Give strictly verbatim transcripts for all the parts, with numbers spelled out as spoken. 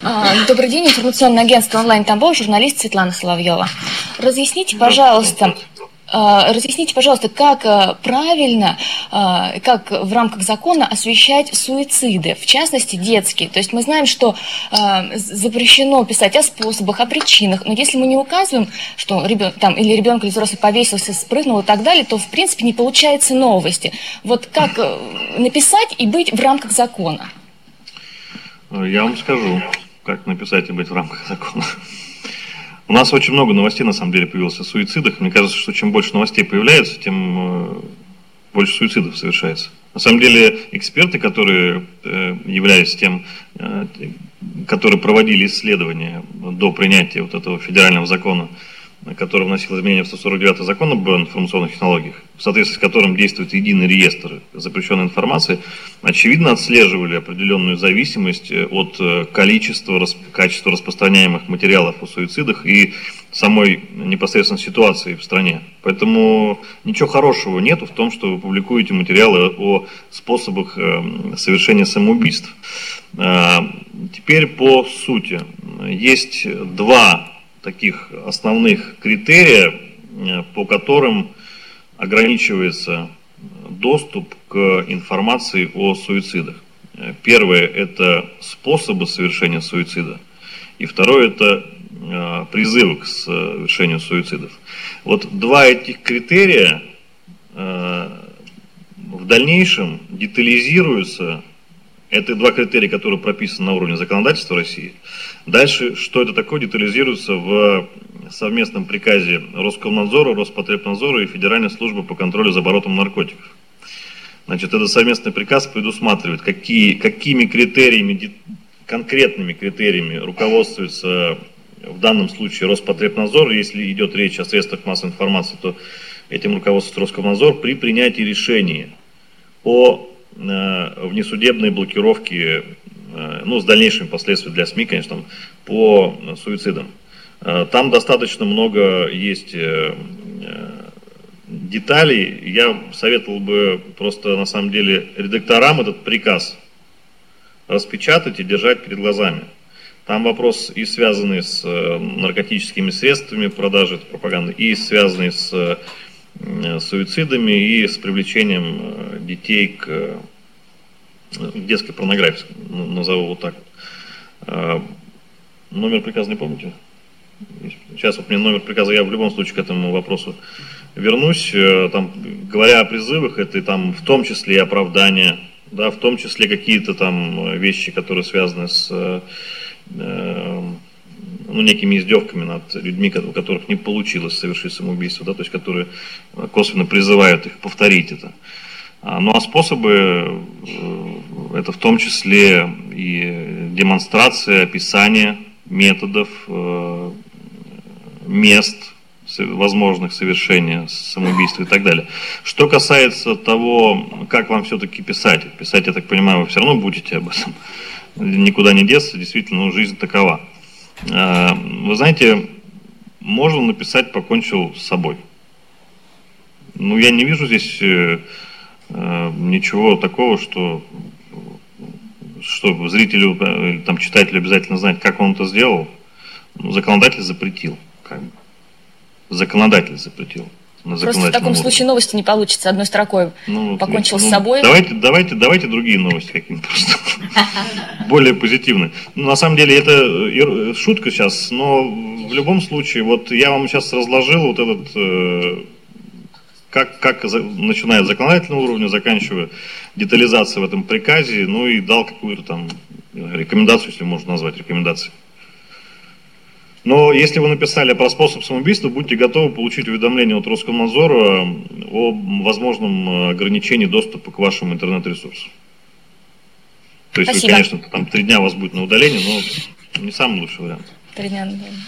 Добрый день, информационное агентство «Онлайн Тамбов», журналист Светлана Соловьева. Разъясните, пожалуйста, разъясните, пожалуйста, как правильно, как в рамках закона освещать суициды, в частности детские. То есть мы знаем, что запрещено писать о способах, о причинах, но если мы не указываем, что ребенок там или ребенок или взрослый повесился, спрыгнул и так далее, то в принципе не получается новости. Вот как написать и быть в рамках закона? Я вам скажу, как написать и быть в рамках закона. У нас очень много новостей, на самом деле, появилось о суицидах. Мне кажется, что чем больше новостей появляется, тем больше суицидов совершается. На самом деле, эксперты, которые являлись тем, которые проводили исследования до принятия вот этого федерального закона, который вносил изменения в сто сорок девятый закон об информационных технологиях, в соответствии с которым действует единый реестр запрещенной информации, очевидно отслеживали определенную зависимость от количества, качества распространяемых материалов о суицидах и самой непосредственно ситуации в стране. Поэтому ничего хорошего нету в том, что вы публикуете материалы о способах совершения самоубийств. Теперь по сути. Есть два таких основных критерия, по которым ограничивается доступ к информации о суицидах. Первое – это способы совершения суицида, и второе – это призывы к совершению суицидов. Вот два этих критерия в дальнейшем детализируются. Это два критерия, которые прописаны на уровне законодательства России. Дальше, что это такое, детализируется в совместном приказе Роскомнадзора, Роспотребнадзора и Федеральной службы по контролю за оборотом наркотиков. Значит, этот совместный приказ предусматривает, какие, какими критериями, конкретными критериями руководствуется в данном случае Роспотребнадзор. Если идет речь о средствах массовой информации, то этим руководствуется Роскомнадзор при принятии решения о внесудебной блокировки, ну, с дальнейшими последствиями для СМИ, конечно, по суицидам. Там достаточно много есть деталей. Я советовал бы просто, на самом деле, редакторам этот приказ распечатать и держать перед глазами. Там вопрос и связанный с наркотическими средствами продажи этой пропаганды, и связанный с суицидами и с привлечением детей к детской порнографии, назову вот так. Номер приказа не помните? Сейчас вот мне номер приказа, я в любом случае к этому вопросу вернусь. Там, говоря о призывах, это там в том числе и оправдания, да, в том числе какие-то там вещи, которые связаны с ну, некими издевками над людьми, у которых не получилось совершить самоубийство, да, то есть которые косвенно призывают их повторить это. Ну а способы, это в том числе и демонстрация, описание методов, мест возможных совершения самоубийства и так далее. Что касается того, как вам все-таки писать, писать, я так понимаю, вы все равно будете об этом, никуда не деться, действительно, ну, жизнь такова. Вы знаете, можно написать «покончил с собой». Ну, я не вижу здесь э, ничего такого, что, что зрителю или там, читателю обязательно знать, как он это сделал. Ну, законодатель запретил. Как бы. Законодатель запретил. Просто в таком уровне. Случае новости не получится одной строкой. Ну, покончил ну, с собой. Давайте, давайте, давайте другие новости какие-нибудь просто. Более позитивные. Ну, на самом деле это шутка сейчас, но в любом случае, вот я вам сейчас разложил вот этот, э, как, как начиная с законодательного уровня, заканчивая детализацией в этом приказе, ну и дал какую-то там рекомендацию, если можно назвать рекомендацией. Но если вы написали про способ самоубийства, будьте готовы получить уведомление от Роскомнадзора о возможном ограничении доступа к вашему интернет-ресурсу. То есть, вы, конечно, там три дня у вас будет на удалении, но не самый лучший вариант. Три дня на удалении.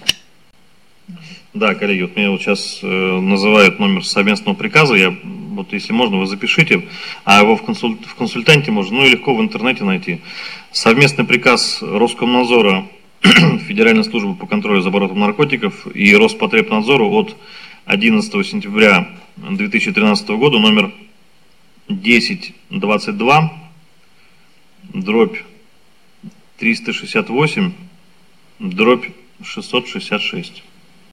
Да, коллеги, вот меня вот сейчас э, называют номер совместного приказа, я, вот если можно, вы запишите, а его в, консуль, в консультанте можно, ну и легко в интернете найти. Совместный приказ Роскомнадзора, Федеральной службы по контролю за оборотом наркотиков и Роспотребнадзору от одиннадцатого сентября две тысячи тринадцатого года номер десять двадцать два дробь триста шестьдесят восемь дробь шестьсот шестьдесят шесть.